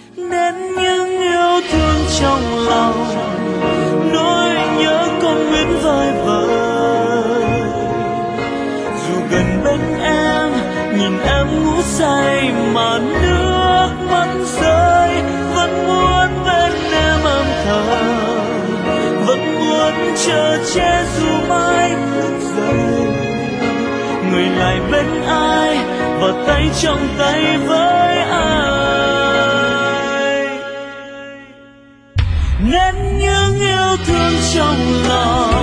nên những yêu thương trong lòng, nỗi nhớ con nguyễn vơi vợi. Dù gần bên em, nhìn em ngủ say mà nước mắt rơi, vẫn muốn bên em âm thầm, vẫn muốn chờ che dù mai thức dậy. Người lại bên ai và tay trong tay với ai, nên những yêu thương trong lòng